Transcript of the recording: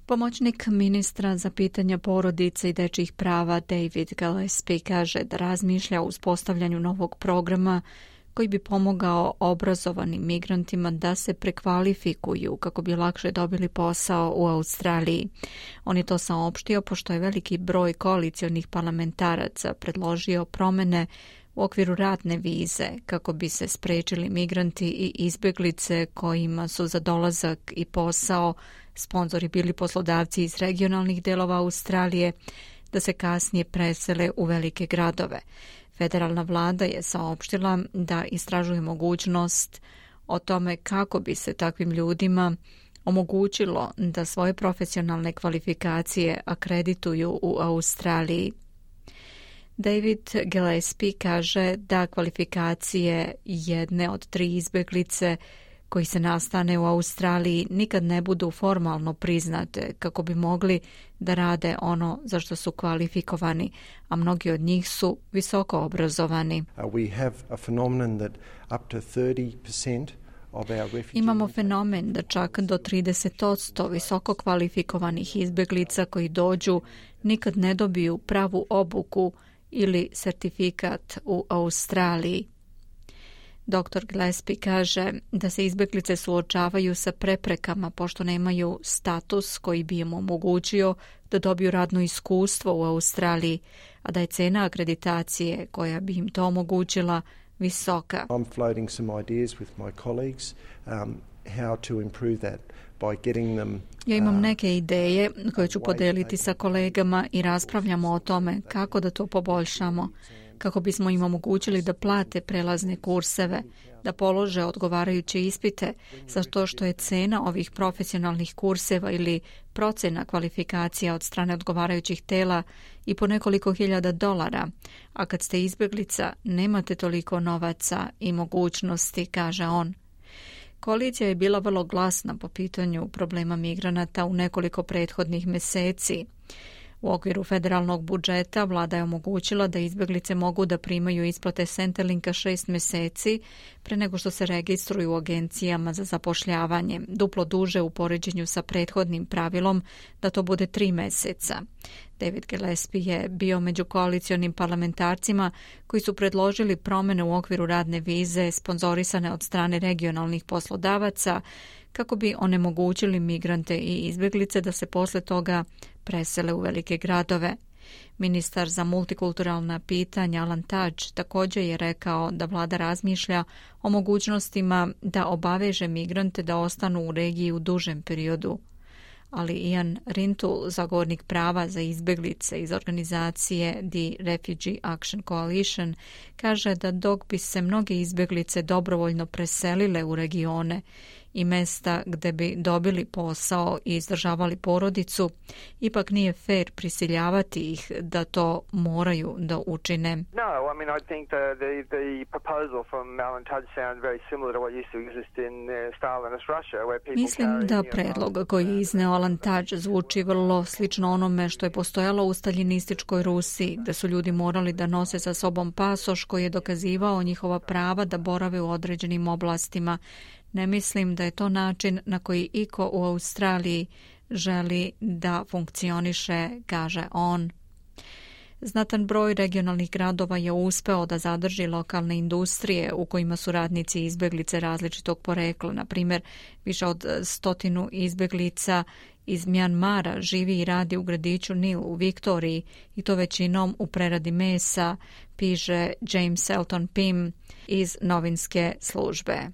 Pomoćnik ministra za pitanja porodice i dečjih prava David Gillespie kaže da razmišlja o uspostavljanju novog programa koji bi pomogao obrazovanim migrantima da se prekvalifikuju kako bi lakše dobili posao u Australiji. On je to saopštio pošto je veliki broj koalicionih parlamentaraca predložio promene u okviru radne vize kako bi se sprečili migranti i izbeglice kojima su za dolazak i posao sponzori bili poslodavci iz regionalnih delova Australije, da se kasnije presele u velike gradove. Federalna vlada je saopštila da istražuje mogućnost o tome kako bi se takvim ljudima omogućilo da svoje profesionalne kvalifikacije akredituju u Australiji. David Gillespie kaže da kvalifikacije jedne od 3 izbeglice koji se nastane u Australiji nikad ne budu formalno priznate kako bi mogli da rade ono za što su kvalifikovani, a mnogi od njih su visoko obrazovani. Imamo fenomen da čak do 30% visoko kvalifikovanih izbeglica koji dođu nikad ne dobiju pravu obuku ili sertifikat u Australiji. Dr. Gillespie kaže da se izbeglice suočavaju sa preprekama pošto nemaju status koji bi im omogućio da dobiju radno iskustvo u Australiji, a da je cena akreditacije koja bi im to omogućila visoka. I'm floating some ideas with my colleagues how to improve that by getting them. Ja imam neke ideje koje ću podeliti sa kolegama i raspravljamo o tome kako da to poboljšamo, kako bismo im omogućili da plate prelazne kurseve, da polože odgovarajuće ispite, za to što je cena ovih profesionalnih kurseva ili procena kvalifikacija od strane odgovarajućih tela i po nekoliko $1000, a kad ste izbeglica nemate toliko novaca i mogućnosti, kaže on. Koalicija je bila vrlo glasna po pitanju problema migranata u nekoliko prethodnih meseci. U okviru federalnog budžeta vlada je omogućila da izbeglice mogu da primaju isplate Centrelinka 6 meseci pre nego što se registruju u agencijama za zapošljavanje, duplo duže u poređenju sa prethodnim pravilom da to bude 3 meseca. David Gillespie je bio među koalicionim parlamentarcima koji su predložili promene u okviru radne vize sponzorisane od strane regionalnih poslodavaca kako bi onemogućili migrante i izbeglice da se posle toga presele u velike gradove. Ministar za multikulturalna pitanja Alan Tudge također je rekao da vlada razmišlja o mogućnostima da obaveže migrante da ostanu u regiji u dužem periodu. Ali Ian Rintoul, zagovornik prava za izbeglice iz organizacije The Refugee Action Coalition, kaže da dok bi se mnoge izbeglice dobrovoljno preselile u regione i mesta gde bi dobili posao i izdržavali porodicu, ipak nije fair prisiljavati ih da to moraju da učine. No, I mean I think the proposal from Alan Tudge sounds very similar to what used to exist in Stalinist Russia where people. Mislim da predlog koji je izneo Alan Tudge zvuči vrlo slično onome što je postojalo u staljinističkoj Rusiji, gde su ljudi morali da nose sa sobom pasoš koji je dokazivao njihova prava da borave u određenim oblastima. Ne mislim da je to način na koji iko u Australiji želi da funkcioniše, kaže on. Znatan broj regionalnih gradova je uspeo da zadrži lokalne industrije u kojima su radnici izbeglice različitog porekla. Na primjer, više od 100 izbeglica iz Mjanmara živi i radi u gradiću Nil u Viktoriji i to većinom u preradi mesa, piše James Elton Pym iz novinske službe.